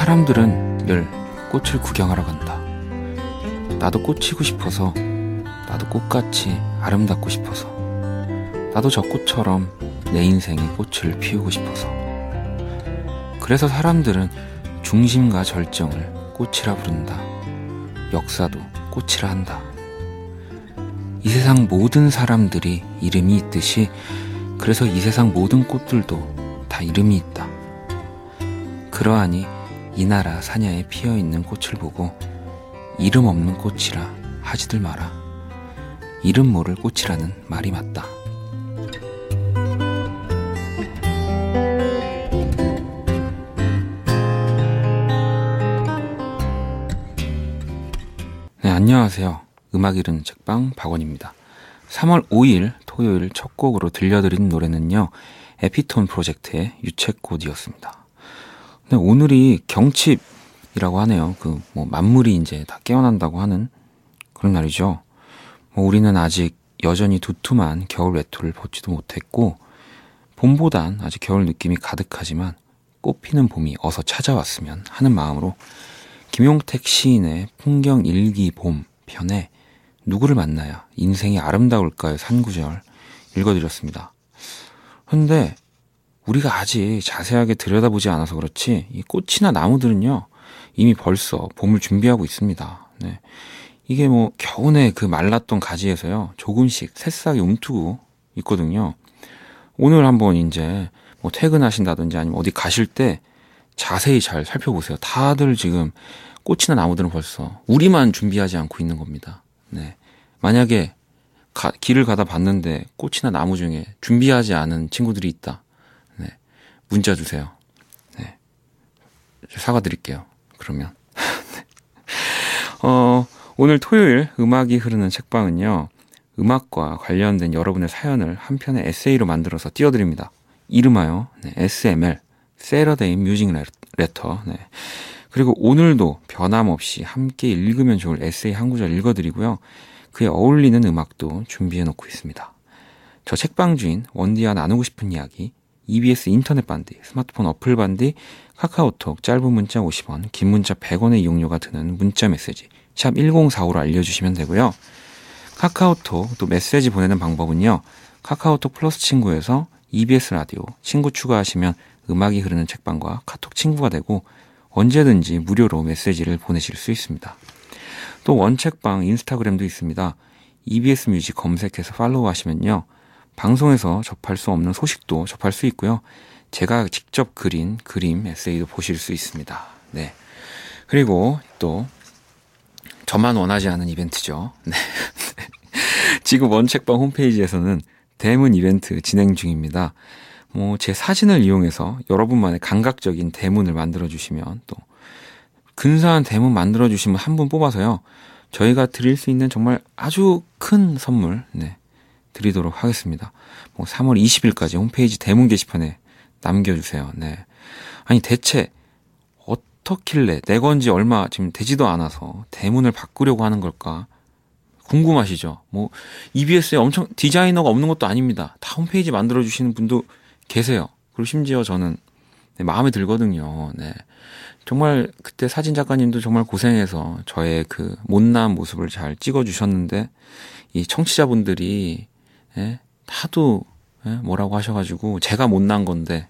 사람들은 늘 꽃을 구경하러 간다. 나도 꽃이고 싶어서, 나도 꽃같이 아름답고 싶어서, 나도 저 꽃처럼 내 인생에 꽃을 피우고 싶어서. 그래서 사람들은 중심과 절정을 꽃이라 부른다. 역사도 꽃이라 한다. 이 세상 모든 사람들이 이름이 있듯이, 그래서 이 세상 모든 꽃들도 다 이름이 있다. 그러하니 이 나라 사냐에 피어있는 꽃을 보고 이름 없는 꽃이라 하지들 마라. 이름 모를 꽃이라는 말이 맞다. 네, 안녕하세요. 음악 이르는 책방 박원입니다. 3월 5일 토요일 첫 곡으로 들려드린 노래는요, 에피톤 프로젝트의 유채꽃이었습니다. 네, 오늘이 경칩이라고 하네요. 만물이 이제 다 깨어난다고 하는 그런 날이죠. 우리는 아직 여전히 두툼한 겨울 외투를 벗지도 못했고, 봄보단 아직 겨울 느낌이 가득하지만 꽃피는 봄이 어서 찾아왔으면 하는 마음으로 김용택 시인의 풍경 일기 봄 편에 누구를 만나야 인생이 아름다울까요? 산구절 읽어드렸습니다. 그런데 우리가 아직 자세하게 들여다보지 않아서 그렇지 이 꽃이나 나무들은요, 이미 벌써 봄을 준비하고 있습니다. 네. 이게 겨우내 그 말랐던 가지에서요, 조금씩 새싹이 움트고 있거든요. 오늘 한번 이제 퇴근하신다든지 아니면 어디 가실 때 자세히 잘 살펴보세요. 다들 지금 꽃이나 나무들은 벌써 우리만 준비하지 않고 있는 겁니다. 네. 만약에 길을 가다 봤는데 꽃이나 나무 중에 준비하지 않은 친구들이 있다. 네. 문자 주세요. 네. 사과드릴게요. 그러면. 오늘 토요일 음악이 흐르는 책방은요, 음악과 관련된 여러분의 사연을 한 편의 에세이로 만들어서 띄워드립니다. 이름하여 SML, Saturday Music Letter. 네. 그리고 오늘도 변함없이 함께 읽으면 좋을 에세이 한 구절 읽어드리고요. 그에 어울리는 음악도 준비해놓고 있습니다. 저 책방 주인 원디와 나누고 싶은 이야기, EBS 인터넷 반디, 스마트폰 어플 반디, 카카오톡 짧은 문자 50원, 긴 문자 100원의 이용료가 드는 문자 메시지 샵 1045로 알려주시면 되고요. 카카오톡 또 메시지 보내는 방법은요, 카카오톡 플러스 친구에서 EBS 라디오 친구 추가하시면 음악이 흐르는 책방과 카톡 친구가 되고 언제든지 무료로 메시지를 보내실 수 있습니다. 또 원책방 인스타그램도 있습니다. EBS 뮤직 검색해서 팔로우 하시면요, 방송에서 접할 수 없는 소식도 접할 수 있고요. 제가 직접 그린 그림, 에세이도 보실 수 있습니다. 네. 그리고 또 저만 원하지 않은 이벤트죠. 네. 지금 원책방 홈페이지에서는 대문 이벤트 진행 중입니다. 제 사진을 이용해서 여러분만의 감각적인 대문을 만들어주시면, 또 근사한 대문 만들어주시면 한 분 뽑아서요, 저희가 드릴 수 있는 정말 아주 큰 선물, 네, 드리도록 하겠습니다. 3월 20일까지 홈페이지 대문 게시판에 남겨주세요. 네. 아니, 대체 어떻길래 내 건지 얼마 지금 되지도 않아서 대문을 바꾸려고 하는 걸까 궁금하시죠? EBS에 엄청 디자이너가 없는 것도 아닙니다. 다 홈페이지 만들어주시는 분도 계세요. 그리고 심지어 저는 마음에 들거든요. 네. 정말 그때 사진 작가님도 정말 고생해서 저의 그 못난 모습을 잘 찍어주셨는데, 이 청취자분들이 하도 뭐라고 하셔가지고 제가 못난 건데,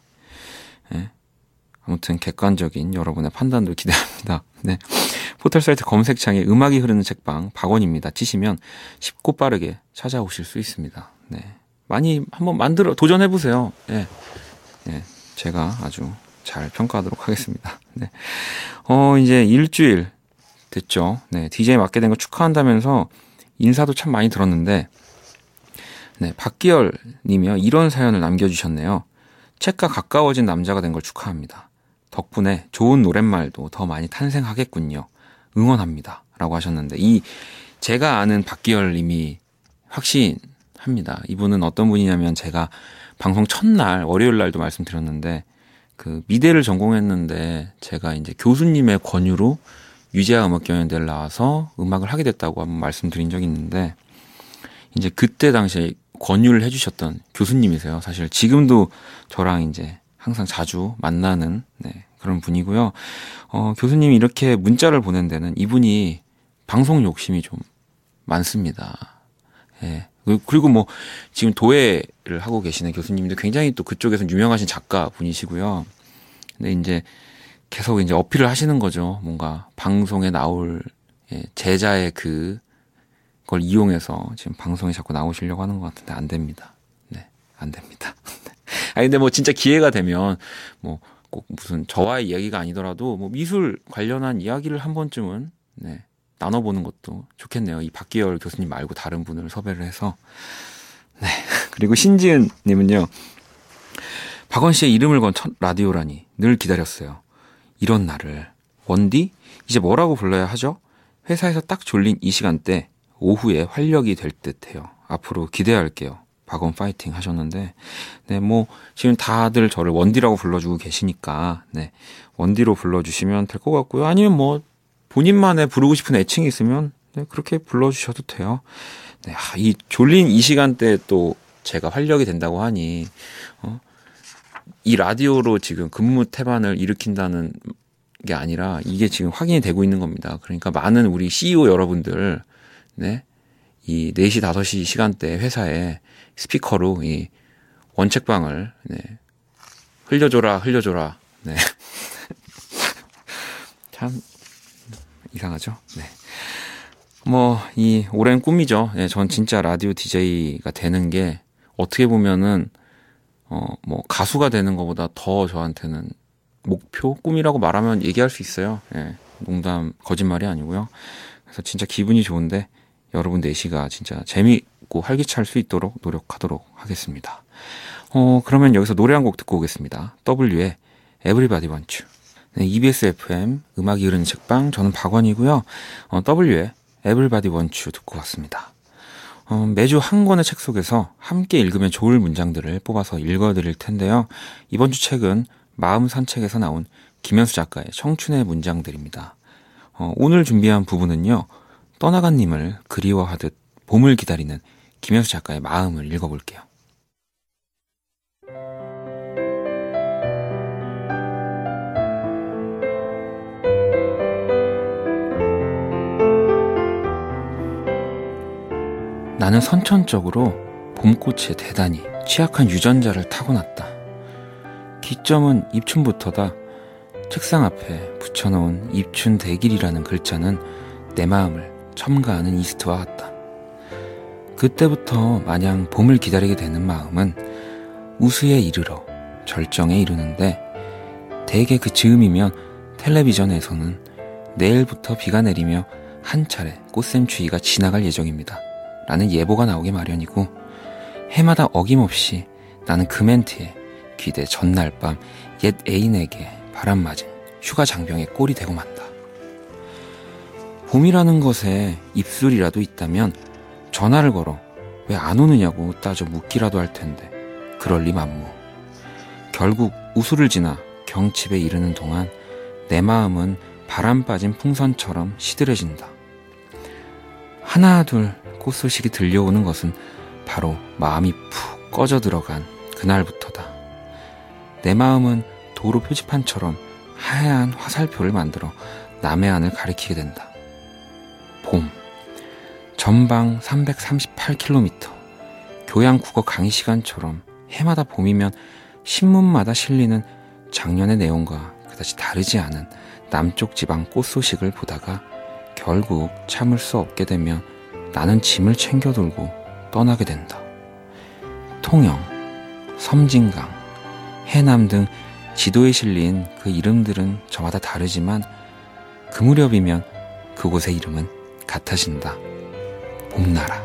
아무튼 객관적인 여러분의 판단도 기대합니다. 네. 포털 사이트 검색창에 음악이 흐르는 책방 박원입니다 치시면 쉽고 빠르게 찾아오실 수 있습니다. 네. 많이 한번 도전해보세요. 네. 네. 제가 아주 잘 평가하도록 하겠습니다. 네. 이제 일주일 됐죠. 네. DJ 맡게 된 거 축하한다면서 인사도 참 많이 들었는데, 네. 박기열 님이요, 이런 사연을 남겨주셨네요. 책과 가까워진 남자가 된 걸 축하합니다. 덕분에 좋은 노랫말도 더 많이 탄생하겠군요. 응원합니다. 라고 하셨는데, 제가 아는 박기열 님이 확신합니다. 이분은 어떤 분이냐면, 제가 방송 첫날, 월요일 날도 말씀드렸는데, 그 미대를 전공했는데, 제가 이제 교수님의 권유로 유재하 음악경연대를 나와서 음악을 하게 됐다고 한번 말씀드린 적이 있는데, 이제 그때 당시에 권유를 해주셨던 교수님이세요. 사실 지금도 저랑 이제 항상 자주 만나는, 네, 그런 분이고요. 교수님이 이렇게 문자를 보낸 데는 이분이 방송 욕심이 좀 많습니다. 예. 그리고 뭐 지금 도예를 하고 계시는 교수님도 굉장히 또 그쪽에서 유명하신 작가 분이시고요. 근데 이제 계속 이제 어필을 하시는 거죠. 뭔가 방송에 나올 제자의 그걸 이용해서 지금 방송에 자꾸 나오시려고 하는 것 같은데 안 됩니다. 네, 안 됩니다. 아니 근데 뭐 진짜 기회가 되면 뭐 꼭 무슨 저와의 이야기가 아니더라도 뭐 미술 관련한 이야기를 한 번쯤은 네, 나눠보는 것도 좋겠네요. 이 박기열 교수님 말고 다른 분을 섭외를 해서. 네. 그리고 신지은 님은요. 박원 씨의 이름을 건 첫 라디오라니 늘 기다렸어요. 이런 날을. 원디? 이제 뭐라고 불러야 하죠? 회사에서 딱 졸린 이 시간대 오후에 활력이 될 듯해요. 앞으로 기대할게요. 박원 파이팅 하셨는데, 네, 뭐, 지금 다들 저를 원디라고 불러주고 계시니까, 네, 원디로 불러주시면 될 것 같고요. 아니면 뭐, 본인만의 부르고 싶은 애칭이 있으면, 네, 그렇게 불러주셔도 돼요. 네, 이 졸린 이 시간대에 또 제가 활력이 된다고 하니, 이 라디오로 지금 근무 태반을 일으킨다는 게 아니라, 이게 지금 확인이 되고 있는 겁니다. 그러니까 많은 우리 CEO 여러분들, 네, 이 4시, 5시 시간대 회사에 스피커로 이 원책방을 네, 흘려줘라. 네. 참 이상하죠. 네. 뭐 이 오랜 꿈이죠. 네, 전 진짜 라디오 DJ가 되는 게 어떻게 보면은 뭐 가수가 되는 것보다 더 저한테는 목표, 꿈이라고 말하면 얘기할 수 있어요. 네, 농담, 거짓말이 아니고요. 그래서 진짜 기분이 좋은데 여러분 4시가 진짜 재미있고 활기찰 수 있도록 노력하도록 하겠습니다. 그러면 여기서 노래 한 곡 듣고 오겠습니다. W의 Everybody Want You. 네, EBS FM 음악이 흐르는 책방, 저는 박원이고요. W의 Everybody Want You 듣고 왔습니다. 매주 한 권의 책 속에서 함께 읽으면 좋을 문장들을 뽑아서 읽어드릴 텐데요. 이번 주 책은 마음 산책에서 나온 김현수 작가의 청춘의 문장들입니다. 오늘 준비한 부분은요. 떠나간 님을 그리워하듯 봄을 기다리는 김현수 작가의 마음을 읽어볼게요. 나는 선천적으로 봄꽃에 대단히 취약한 유전자를 타고났다. 기점은 입춘부터다. 책상 앞에 붙여놓은 입춘 대길이라는 글자는 내 마음을 첨가하는 이스트와 같다. 그때부터 마냥 봄을 기다리게 되는 마음은 우수에 이르러 절정에 이르는데 대개 그 즈음이면 텔레비전에서는 내일부터 비가 내리며 한 차례 꽃샘추위가 지나갈 예정입니다. 라는 예보가 나오기 마련이고 해마다 어김없이 나는 그 멘트에 귀대 전날 밤 옛 애인에게 바람맞은 휴가 장병의 꼴이 되고 만다. 봄이라는 것에 입술이라도 있다면 전화를 걸어 왜 안 오느냐고 따져 묻기라도 할 텐데 그럴 리 만무. 결국 우수를 지나 경칩에 이르는 동안 내 마음은 바람 빠진 풍선처럼 시들해진다. 하나 둘 꽃소식이 들려오는 것은 바로 마음이 푹 꺼져 들어간 그날부터다. 내 마음은 도로 표지판처럼 하얀 화살표를 만들어 남해안을 가리키게 된다. 봄, 전방 338km, 교양 국어 강의 시간처럼 해마다 봄이면 신문마다 실리는 작년의 내용과 그다지 다르지 않은 남쪽 지방 꽃 소식을 보다가 결국 참을 수 없게 되면 나는 짐을 챙겨 들고 떠나게 된다. 통영, 섬진강, 해남 등 지도에 실린 그 이름들은 저마다 다르지만 그 무렵이면 그곳의 이름은 같아진다. 봄나라.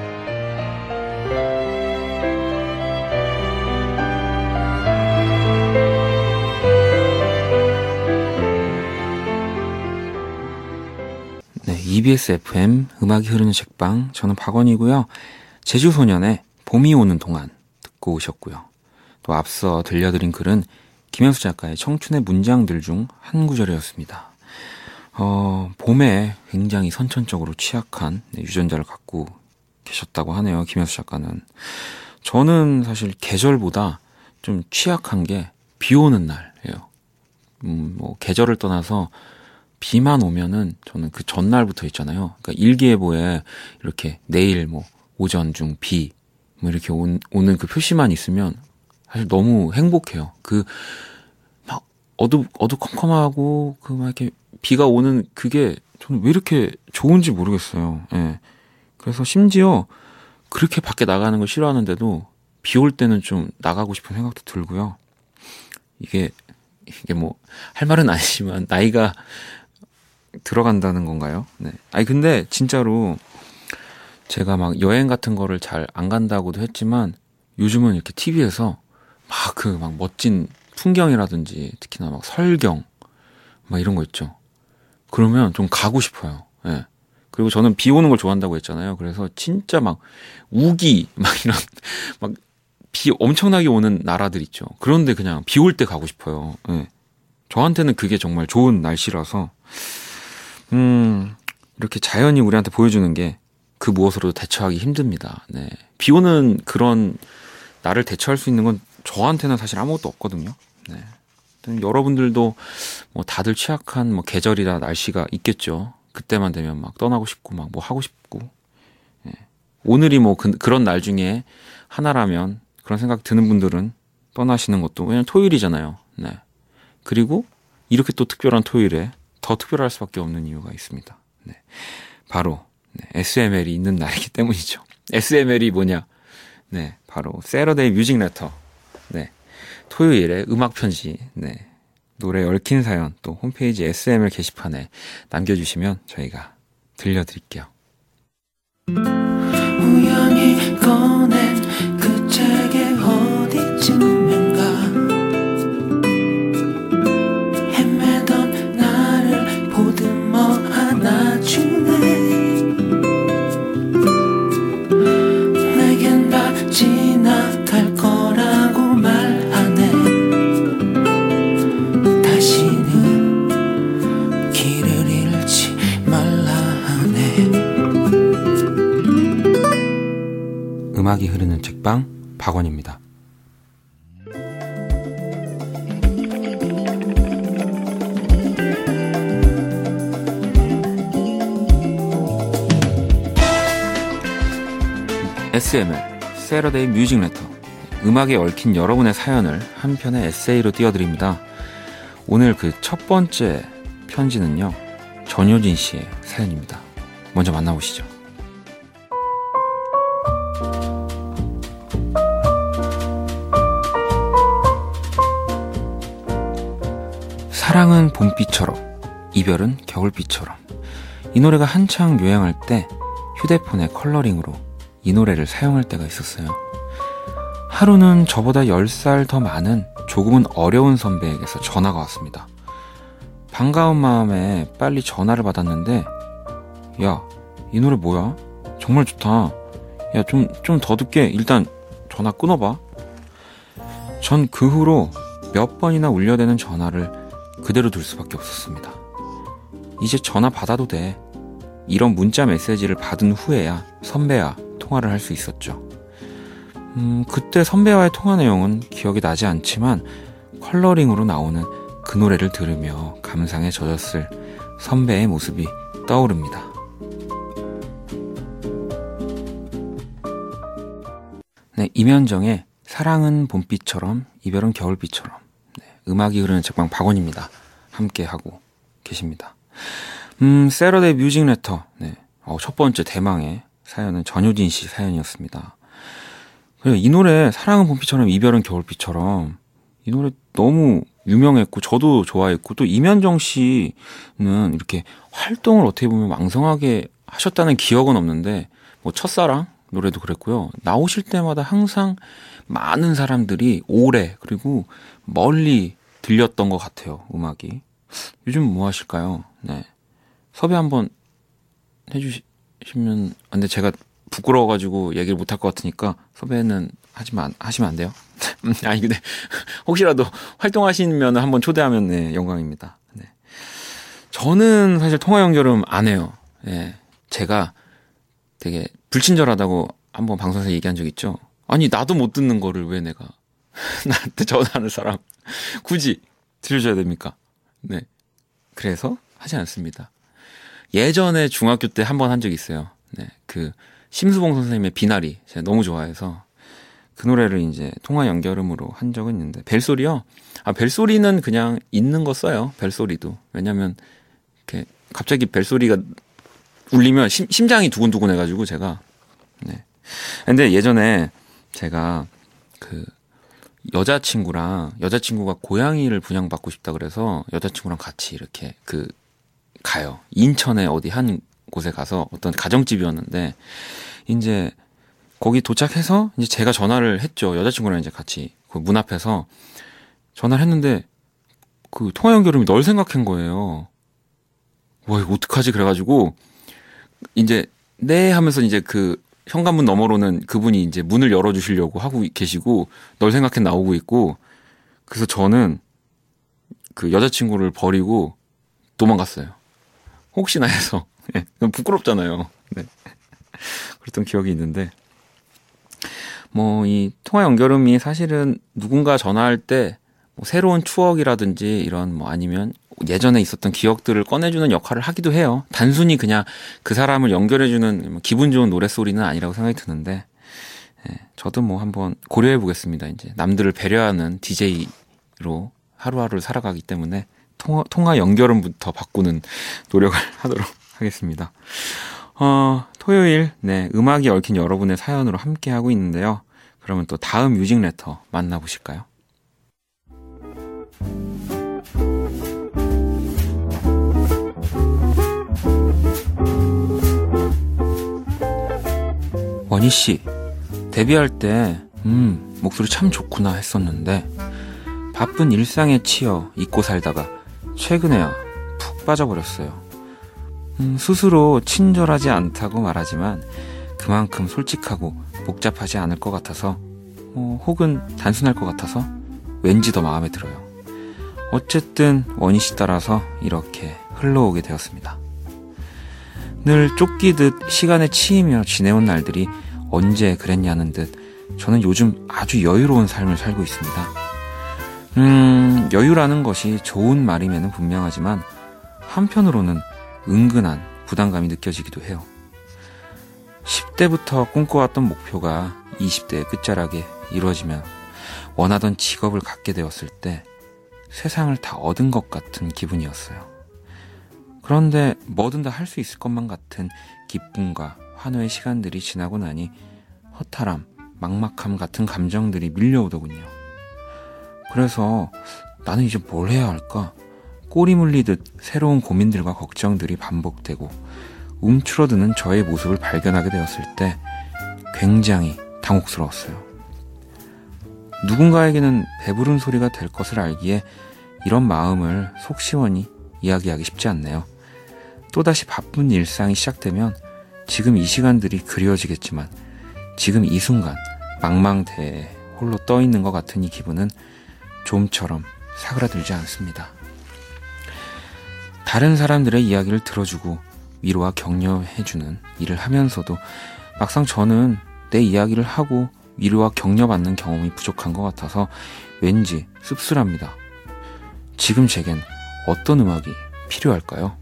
네, EBS FM 음악이 흐르는 책방, 저는 박원이고요. 제주소년의 봄이 오는 동안 듣고 오셨고요. 또 앞서 들려드린 글은 김현수 작가의 청춘의 문장들 중 한 구절이었습니다. 봄에 굉장히 선천적으로 취약한 유전자를 갖고 계셨다고 하네요. 김현수 작가는. 저는 사실 계절보다 좀 취약한 게 비 오는 날이에요. 뭐 계절을 떠나서 비만 오면은 저는 그 전날부터 있잖아요. 그러니까 일기예보에 이렇게 내일 뭐 오전 중 비 뭐 이렇게 오는 그 표시만 있으면 사실 너무 행복해요. 그 막 어두컴컴하고 그 막 이렇게 비가 오는 그게 저는 왜 이렇게 좋은지 모르겠어요. 예. 그래서 심지어 그렇게 밖에 나가는 걸 싫어하는데도 비 올 때는 좀 나가고 싶은 생각도 들고요. 이게 뭐 할 말은 아니지만 나이가 들어간다는 건가요? 네. 아니 근데 진짜로 제가 막 여행 같은 거를 잘 안 간다고도 했지만 요즘은 이렇게 TV에서 막 그 막 멋진 풍경이라든지 특히나 막 설경 막 이런 거 있죠. 그러면 좀 가고 싶어요. 예. 그리고 저는 비 오는 걸 좋아한다고 했잖아요. 그래서 진짜 막 우기 막 이런 막 비 엄청나게 오는 나라들 있죠. 그런데 그냥 비 올 때 가고 싶어요. 예. 저한테는 그게 정말 좋은 날씨라서 이렇게 자연이 우리한테 보여주는 게 그 무엇으로도 대처하기 힘듭니다. 네. 비 오는 그런 나를 대처할 수 있는 건 저한테는 사실 아무것도 없거든요. 네. 여러분들도 뭐 다들 취약한 뭐 계절이나 날씨가 있겠죠. 그때만 되면 막 떠나고 싶고 막 뭐 하고 싶고. 네. 오늘이 뭐 그런 날 중에 하나라면 그런 생각 드는 분들은 떠나시는 것도 왜냐면 토요일이잖아요. 네. 그리고 이렇게 또 특별한 토요일에 더 특별할 수밖에 없는 이유가 있습니다. 네. 바로 SML이 있는 날이기 때문이죠. SML이 뭐냐? 네, 바로 Saturday Music Letter. 네, 토요일에 음악 편지. 네, 노래 얽힌 사연 또 홈페이지 SML 게시판에 남겨주시면 저희가 들려드릴게요. 우연히 꺼낸 그 책의 어디쯤인가 헤매던 나를 보듬어 안아주네. 내겐 다 지나갈 거라고 말하네. 다시는 길을 잃지 말라 하네. 음악이 흐르는 책방 박원입니다. SML, Saturday Music Letter. 음악에 얽힌 여러분의 사연을 한 편의 에세이로 띄워드립니다. 오늘 그 첫 번째 편지는요, 전효진 씨의 사연입니다. 먼저 만나보시죠. 사랑은 봄비처럼, 이별은 겨울비처럼. 이 노래가 한창 유행할 때 휴대폰의 컬러링으로 이 노래를 사용할 때가 있었어요. 하루는 저보다 10살 더 많은 조금은 어려운 선배에게서 전화가 왔습니다. 반가운 마음에 빨리 전화를 받았는데, 야, 이 노래 뭐야? 정말 좋다. 야, 좀 더 듣게. 일단 전화 끊어봐. 전 그 후로 몇 번이나 울려대는 전화를 그대로 둘 수밖에 없었습니다. 이제 전화 받아도 돼. 이런 문자 메시지를 받은 후에야 선배와 통화를 할 수 있었죠. 그때 선배와의 통화 내용은 기억이 나지 않지만 컬러링으로 나오는 그 노래를 들으며 감상에 젖었을 선배의 모습이 떠오릅니다. 네, 임현정의 사랑은 봄비처럼 이별은 겨울비처럼. 네, 음악이 흐르는 책방 박원입니다. 함께 하고 계십니다. Saturday Music Letter. 네, 첫 번째 대망의 사연은 전효진 씨 사연이었습니다. 이 노래 사랑은 봄비처럼 이별은 겨울비처럼 이 노래 너무 유명했고 저도 좋아했고 또 임현정 씨는 이렇게 활동을 어떻게 보면 왕성하게 하셨다는 기억은 없는데 뭐 첫사랑 노래도 그랬고요. 나오실 때마다 항상 많은 사람들이 오래 그리고 멀리 들렸던 것 같아요. 음악이. 요즘 뭐 하실까요? 네. 섭외 한번 해주시면 안 돼. 제가 부끄러워가지고 얘기를 못할 것 같으니까 섭외는 하시면 안 돼요? 아니 근데 혹시라도 활동하시면 한번 초대하면 네, 영광입니다. 네. 저는 사실 통화 연결은 안 해요. 네. 제가 되게 불친절하다고 한번 방송에서 얘기한 적 있죠. 아니 나도 못 듣는 거를 왜 내가 나한테 전화하는 사람 굳이 들려줘야 됩니까? 네. 그래서 하지 않습니다. 예전에 중학교 때 한 번 한 적이 있어요. 네. 그 심수봉 선생님의 비나리 제가 너무 좋아해서 그 노래를 이제 통화 연결음으로 한 적은 있는데 벨소리요? 벨소리는 그냥 있는 거 써요. 벨소리도. 왜냐면 이렇게 갑자기 벨소리가 울리면 심장이 두근두근 해가지고 제가. 네. 근데 예전에 제가 그 여자친구가 고양이를 분양받고 싶다 그래서 여자친구랑 같이 이렇게 가요. 인천에 어디 한 곳에 가서 어떤 가정집이었는데 이제 거기 도착해서 이제 제가 전화를 했죠. 여자친구랑 이제 같이 그 문 앞에서 전화를 했는데 그 통화 연결음이 널 생각한 거예요. 와, 이거 어떡하지? 그래가지고 이제 네 하면서 이제 그 현관문 너머로는 그분이 이제 문을 열어주시려고 하고 계시고 널 생각해 나오고 있고 그래서 저는 그 여자친구를 버리고 도망갔어요. 혹시나 해서. 네, 부끄럽잖아요. 네. 그랬던 기억이 있는데 이 통화 연결음이 사실은 누군가 전화할 때 새로운 추억이라든지 이런 아니면 예전에 있었던 기억들을 꺼내주는 역할을 하기도 해요. 단순히 그냥 그 사람을 연결해주는 기분 좋은 노랫소리는 아니라고 생각이 드는데, 저도 한번 고려해 보겠습니다. 이제 남들을 배려하는 DJ로 하루하루를 살아가기 때문에 통화 연결음부터 바꾸는 노력을 하도록 하겠습니다. 토요일, 음악이 얽힌 여러분의 사연으로 함께하고 있는데요. 그러면 또 다음 뮤직 레터 만나보실까요? 원희씨, 데뷔할 때 목소리 참 좋구나 했었는데 바쁜 일상에 치여 잊고 살다가 최근에야 푹 빠져버렸어요. 스스로 친절하지 않다고 말하지만 그만큼 솔직하고 복잡하지 않을 것 같아서 혹은 단순할 것 같아서 왠지 더 마음에 들어요. 어쨌든 원희씨 따라서 이렇게 흘러오게 되었습니다. 늘 쫓기듯 시간에 치이며 지내온 날들이 언제 그랬냐는 듯 저는 요즘 아주 여유로운 삶을 살고 있습니다. 여유라는 것이 좋은 말임에는 분명하지만 한편으로는 은근한 부담감이 느껴지기도 해요. 10대부터 꿈꿔왔던 목표가 20대의 끝자락에 이루어지면 원하던 직업을 갖게 되었을 때 세상을 다 얻은 것 같은 기분이었어요. 그런데 뭐든 다 할 수 있을 것만 같은 기쁨과 환호의 시간들이 지나고 나니 허탈함, 막막함 같은 감정들이 밀려오더군요. 그래서 나는 이제 뭘 해야 할까? 꼬리 물리듯 새로운 고민들과 걱정들이 반복되고 움츠러드는 저의 모습을 발견하게 되었을 때 굉장히 당혹스러웠어요. 누군가에게는 배부른 소리가 될 것을 알기에 이런 마음을 속 시원히 이야기하기 쉽지 않네요. 또다시 바쁜 일상이 시작되면 지금 이 시간들이 그리워지겠지만 지금 이 순간 망망대해에 홀로 떠있는 것 같은 이 기분은 좀처럼 사그라들지 않습니다. 다른 사람들의 이야기를 들어주고 위로와 격려해주는 일을 하면서도 막상 저는 내 이야기를 하고 위로와 격려받는 경험이 부족한 것 같아서 왠지 씁쓸합니다. 지금 제겐 어떤 음악이 필요할까요?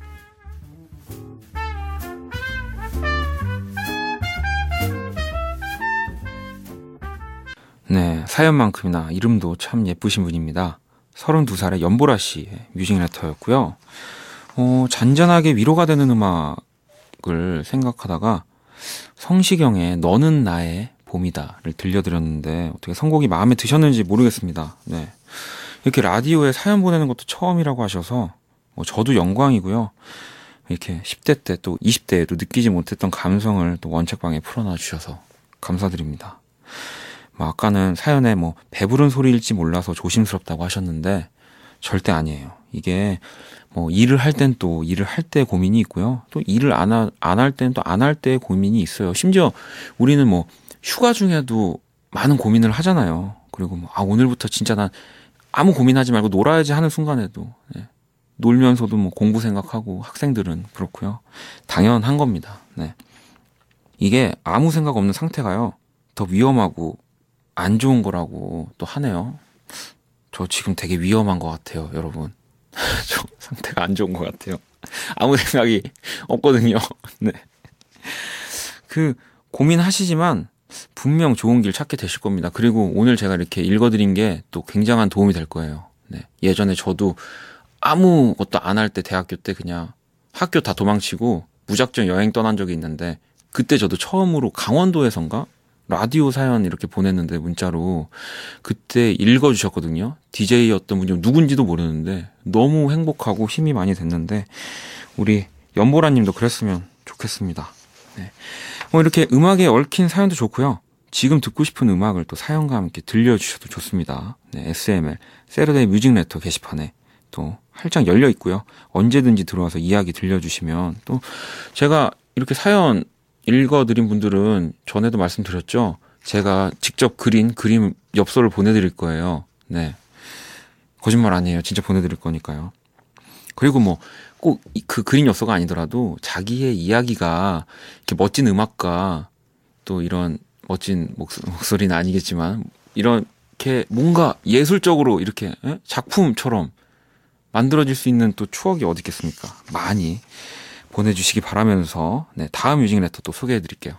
네, 사연만큼이나 이름도 참 예쁘신 분입니다. 32살의 연보라 씨의 뮤직 레터였고요. 잔잔하게 위로가 되는 음악을 생각하다가 성시경의 너는 나의 봄이다를 들려드렸는데 어떻게 선곡이 마음에 드셨는지 모르겠습니다. 네, 이렇게 라디오에 사연 보내는 것도 처음이라고 하셔서 저도 영광이고요. 이렇게 10대 때 또 20대에도 느끼지 못했던 감성을 또 원책방에 풀어놔 주셔서 감사드립니다. 아까는 사연에 배부른 소리일지 몰라서 조심스럽다고 하셨는데 절대 아니에요. 이게 일을 할 땐 또 일을 할 때 고민이 있고요. 또 일을 안 할 땐 또 안 할 때 고민이 있어요. 심지어 우리는 휴가 중에도 많은 고민을 하잖아요. 그리고 오늘부터 진짜 난 아무 고민하지 말고 놀아야지 하는 순간에도 놀면서도 공부 생각하고 학생들은 그렇고요. 당연한 겁니다. 네. 이게 아무 생각 없는 상태가요. 더 위험하고 안 좋은 거라고 또 하네요. 저 지금 되게 위험한 것 같아요, 여러분. 저 상태가 안 좋은 것 같아요. 아무 생각이 없거든요. 네. 고민하시지만 분명 좋은 길 찾게 되실 겁니다. 그리고 오늘 제가 이렇게 읽어드린 게 또 굉장한 도움이 될 거예요. 네. 예전에 저도 아무것도 안 할 때 대학교 때 그냥 학교 다 도망치고 무작정 여행 떠난 적이 있는데 그때 저도 처음으로 강원도에선가 라디오 사연 이렇게 보냈는데 문자로 그때 읽어주셨거든요. DJ였던 분이 누군지도 모르는데 너무 행복하고 힘이 많이 됐는데 우리 연보라님도 그랬으면 좋겠습니다. 네. 이렇게 음악에 얽힌 사연도 좋고요. 지금 듣고 싶은 음악을 또 사연과 함께 들려주셔도 좋습니다. 네, SML 세러데이 뮤직 레터 게시판에 또 활짝 열려 있고요. 언제든지 들어와서 이야기 들려주시면 또 제가 이렇게 사연 읽어드린 분들은 전에도 말씀드렸죠. 제가 직접 그린 그림 엽서를 보내드릴 거예요. 네, 거짓말 아니에요. 진짜 보내드릴 거니까요. 그리고 뭐 꼭 그 그림 엽서가 아니더라도 자기의 이야기가 이렇게 멋진 음악과 또 이런 멋진 목소리는 아니겠지만 이렇게 뭔가 예술적으로 이렇게 작품처럼 만들어질 수 있는 또 추억이 어디 있겠습니까? 많이 보내주시기 바라면서 네, 다음 뮤직 레터 또 소개해드릴게요.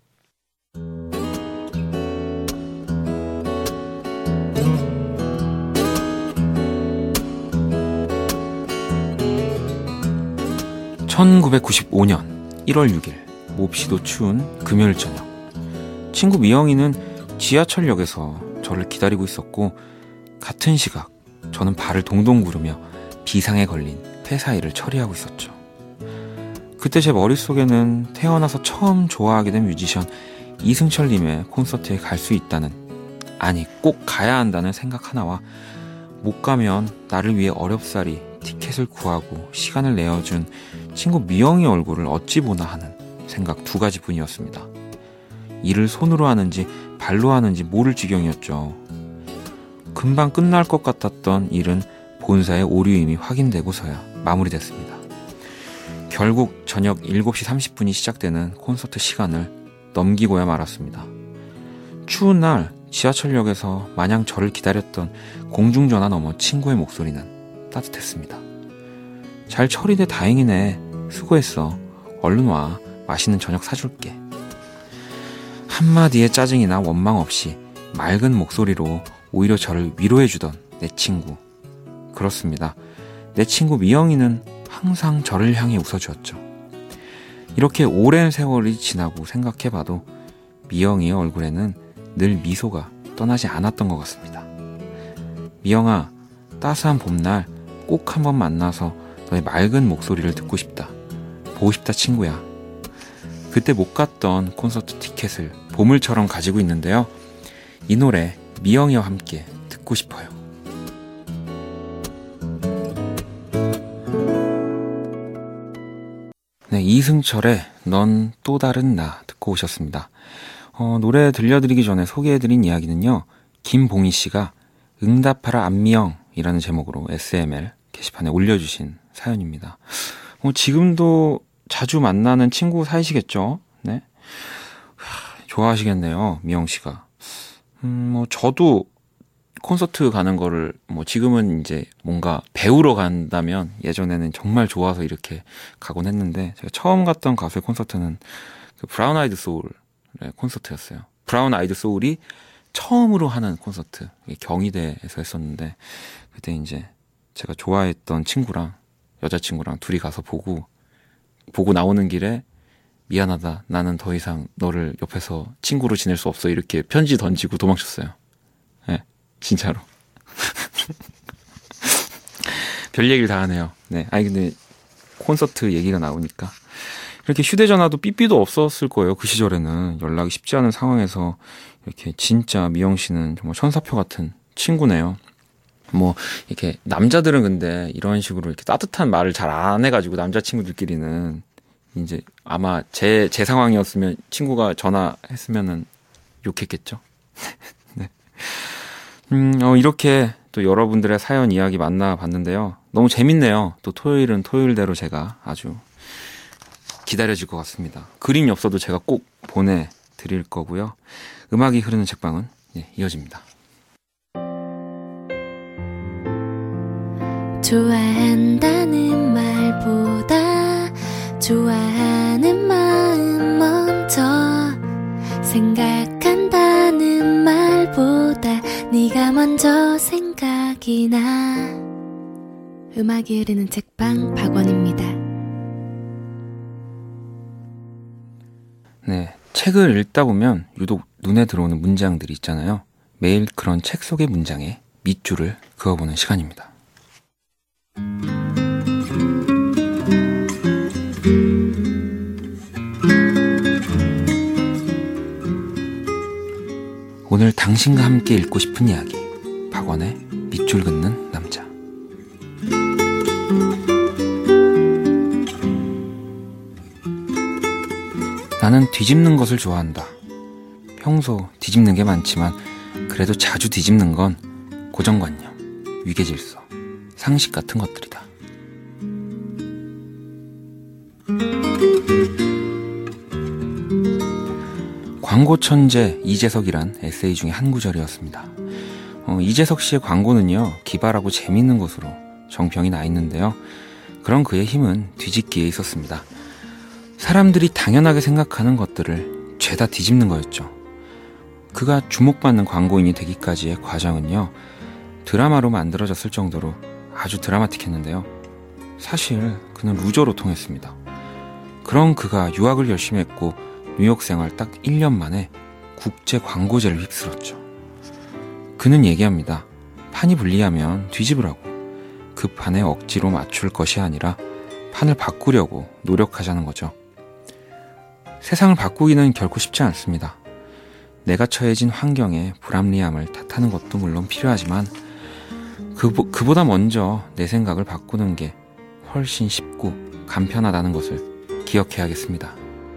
(1995년 1월 6일) 몹시도 추운 금요일 저녁, 친구 미영이는 지하철역에서 저를 기다리고 있었고 같은 시각 저는 발을 동동 구르며 비상에 걸린 회사 일을 처리하고 있었죠. 그때 제 머릿속에는 태어나서 처음 좋아하게 된 뮤지션 이승철님의 콘서트에 갈 수 있다는, 아니 꼭 가야 한다는 생각 하나와 못 가면 나를 위해 어렵사리 티켓을 구하고 시간을 내어준 친구 미영이 얼굴을 어찌 보나 하는 생각 두 가지뿐이었습니다. 일을 손으로 하는지 발로 하는지 모를 지경이었죠. 금방 끝날 것 같았던 일은 본사의 오류임이 확인되고서야 마무리됐습니다. 결국 저녁 7시 30분이 시작되는 콘서트 시간을 넘기고야 말았습니다. 추운 날 지하철역에서 마냥 저를 기다렸던 공중전화 너머 친구의 목소리는 따뜻했습니다. 잘 처리돼 다행이네. 수고했어. 얼른 와. 맛있는 저녁 사줄게. 한마디의 짜증이나 원망 없이 맑은 목소리로 오히려 저를 위로해주던 내 친구. 그렇습니다. 내 친구 미영이는 항상 저를 향해 웃어주었죠. 이렇게 오랜 세월이 지나고 생각해봐도 미영이의 얼굴에는 늘 미소가 떠나지 않았던 것 같습니다. 미영아, 따스한 봄날 꼭 한번 만나서 너의 맑은 목소리를 듣고 싶다. 보고 싶다 친구야. 그때 못 갔던 콘서트 티켓을 보물처럼 가지고 있는데요. 이 노래 미영이와 함께 듣고 싶어요. 네, 이승철의 넌 또 다른 나 듣고 오셨습니다. 노래 들려드리기 전에 소개해드린 이야기는요, 김봉희 씨가 응답하라 안미영이라는 제목으로 SML 게시판에 올려주신 사연입니다. 지금도 자주 만나는 친구 사이시겠죠? 네. 좋아하시겠네요, 미영 씨가. 저도 콘서트 가는 거를 지금은 이제 뭔가 배우러 간다면 예전에는 정말 좋아서 이렇게 가곤 했는데, 제가 처음 갔던 가수의 콘서트는 그 브라운 아이드 소울의 콘서트였어요. 브라운 아이드 소울이 처음으로 하는 콘서트, 경희대에서 했었는데, 그때 이제 제가 좋아했던 친구랑 여자친구랑 둘이 가서 보고 나오는 길에 미안하다, 나는 더 이상 너를 옆에서 친구로 지낼 수 없어, 이렇게 편지 던지고 도망쳤어요. 네, 진짜로. 별 얘기를 다 하네요. 네, 아니 근데 콘서트 얘기가 나오니까 이렇게 휴대전화도 삐삐도 없었을 거예요. 그 시절에는 연락이 쉽지 않은 상황에서 이렇게 진짜 미영 씨는 정말 천사표 같은 친구네요. 이렇게 남자들은 근데 이런 식으로 이렇게 따뜻한 말을 잘 안 해가지고 남자친구들끼리는 이제 아마 제 상황이었으면 친구가 전화했으면은 욕했겠죠. 네. 이렇게 또 여러분들의 사연 이야기 만나봤는데요. 너무 재밌네요. 또 토요일은 토요일대로 제가 아주 기다려질 것 같습니다. 그림 엽서도 제가 꼭 보내드릴 거고요. 음악이 흐르는 책방은 이어집니다. 좋아한다는 말보다 좋아하는 마음 먼저 생각한다는 말보다 네가 먼저 생각이 나. 음악이 흐르는 책방 박원입니다. 네, 책을 읽다 보면 유독 눈에 들어오는 문장들이 있잖아요. 매일 그런 책 속의 문장에 밑줄을 그어보는 시간입니다. 오늘 당신과 함께 읽고 싶은 이야기, 박원의 밑줄 긋는 남자. 나는 뒤집는 것을 좋아한다. 평소 뒤집는 게 많지만 그래도 자주 뒤집는 건 고정관념, 위계질서, 상식 같은 것들이다. 광고 천재 이재석이란 에세이 중에 한 구절이었습니다. 이재석 씨의 광고는요, 기발하고 재미있는 것으로 정평이 나 있는데요. 그런 그의 힘은 뒤집기에 있었습니다. 사람들이 당연하게 생각하는 것들을 죄다 뒤집는 거였죠. 그가 주목받는 광고인이 되기까지의 과정은요, 드라마로 만들어졌을 정도로 아주 드라마틱했는데요. 사실 그는 루저로 통했습니다. 그런 그가 유학을 열심히 했고 뉴욕 생활 딱 1년 만에 국제 광고제를 휩쓸었죠. 그는 얘기합니다. 판이 불리하면 뒤집으라고. 그 판에 억지로 맞출 것이 아니라 판을 바꾸려고 노력하자는 거죠. 세상을 바꾸기는 결코 쉽지 않습니다. 내가 처해진 환경의 불합리함을 탓하는 것도 물론 필요하지만 그보다 먼저 내 생각을 바꾸는 게 훨씬 쉽고 간편하다는 것을 기억해야겠습니다.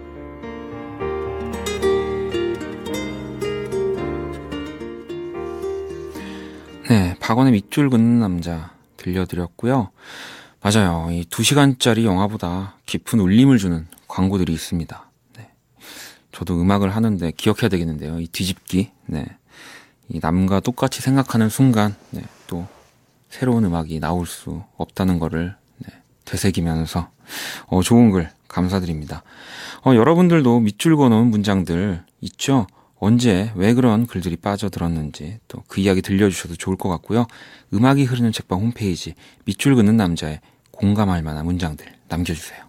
네, 박원의 밑줄 긋는 남자 들려드렸고요. 맞아요. 이 2시간짜리 영화보다 깊은 울림을 주는 광고들이 있습니다. 네. 저도 음악을 하는데 기억해야 되겠는데요. 이 뒤집기. 네. 이 남과 똑같이 생각하는 순간, 네. 또 새로운 음악이 나올 수 없다는 거를 네. 되새기면서 좋은 글 감사드립니다. 여러분들도 밑줄 그어놓은 문장들 있죠? 언제 왜 그런 글들이 빠져들었는지 또 그 이야기 들려주셔도 좋을 것 같고요. 음악이 흐르는 책방 홈페이지 밑줄 긋는 남자의 공감할 만한 문장들 남겨주세요.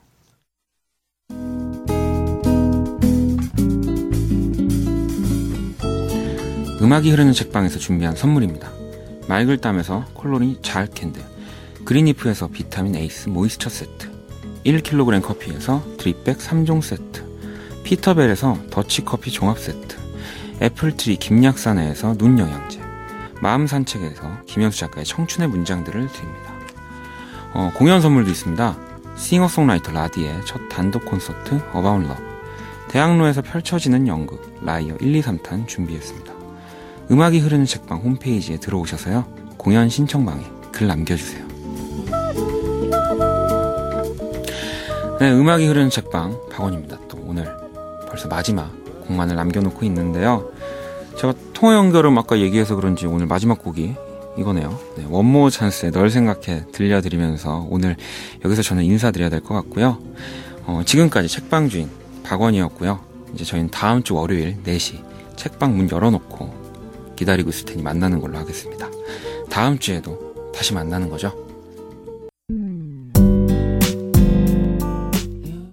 음악이 흐르는 책방에서 준비한 선물입니다. 맑을 땀에서 콜로니 잘 캔들, 그린리프에서 비타민 에이스 모이스처 세트, 1kg 커피에서 드립백 3종 세트, 피터벨에서 더치커피 종합 세트, 애플트리 김약사내에서 눈영양제, 마음 산책에서 김현수 작가의 청춘의 문장들을 드립니다. 공연 선물도 있습니다. 싱어송라이터 라디의 첫 단독 콘서트 어바웃 러브, 대학로에서 펼쳐지는 연극 라이어 1, 2, 3탄 준비했습니다. 음악이 흐르는 책방 홈페이지에 들어오셔서요, 공연 신청방에 글 남겨주세요. 네, 음악이 흐르는 책방 박원입니다. 또 오늘 벌써 마지막 곡만을 남겨놓고 있는데요. 제가 통화 연결음 아까 얘기해서 그런지 오늘 마지막 곡이 이거네요. 네, 원모어 찬스의 널 생각해 들려드리면서 오늘 여기서 저는 인사드려야 될 것 같고요. 지금까지 책방 주인 박원이었고요. 이제 저희는 다음 주 월요일 4시 책방 문 열어놓고 기다리고 있을 테니 만나는 걸로 하겠습니다. 다음 주에도 다시 만나는 거죠.